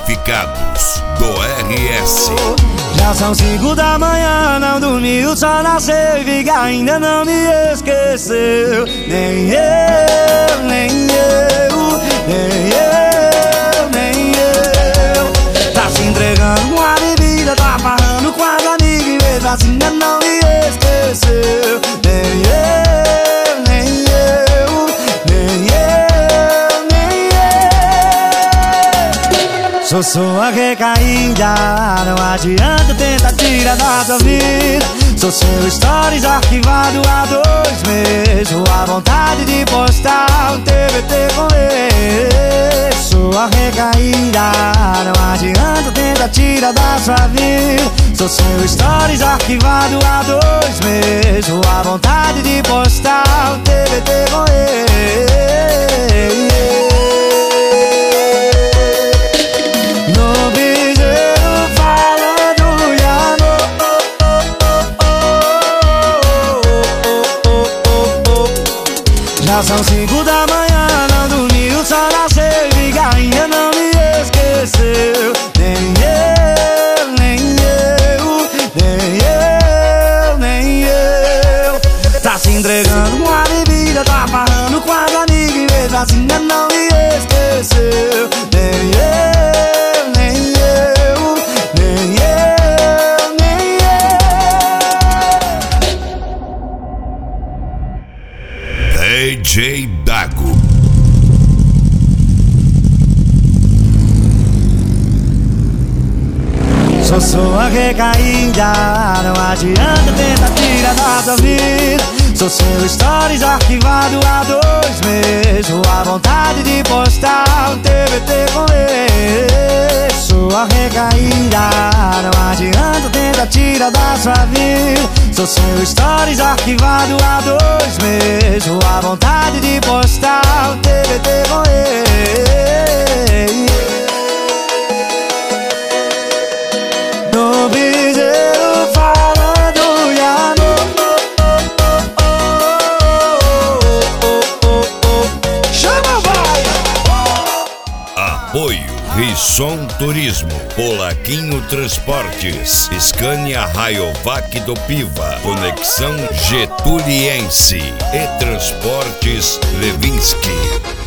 Classificados do RS. Já são 5 da manhã, não dormi, o sol nasceu e Viga ainda não me esqueceu. Nem eu, nem eu, nem eu, nem eu. Tá se entregando com a bebida, tá farrando com as amigas e mesmo assim ainda não me esqueceu. Nem eu, nem eu, nem eu, nem eu. Sou sua recaída, não adianta tentar tirar da sua vida. Sou seu stories arquivado há 2 meses. Sou a vontade de postar um TBT com ele. Sua recaída, não adianta tentar tirar da sua vida. Sou seu stories arquivado há 2 meses. Sou a vontade de postar um TBT com ele. No piseiro falando de amor. Já são 5 da manhã, não dormi, o sol nasceu e Viga ainda não me esqueceu. Nem eu, nem eu, nem eu, nem eu. Tá se entregando com a bebida, tá farrando com as amigas e mesmo assim ainda não me esqueceu. Nem eu, nem eu, nem eu, nem eu. DJ Dago. Sou sua recaída, não adianta tentar tirar da sua vida. Sou seu stories arquivado há 2 meses. Sou a vontade de postar um TBT com ele. Sua recaída, não adianta tentar tirar da sua vida. Sou seu stories arquivado há 2 meses. Sou a vontade de postar um TBT com ele. No piseiro falando de amor. Chama, vai! Apoio Risson Turismo, Polaquinho Transportes, Scania Rayovac do Piva, Conexão Getuliense e Transportes Levinsky.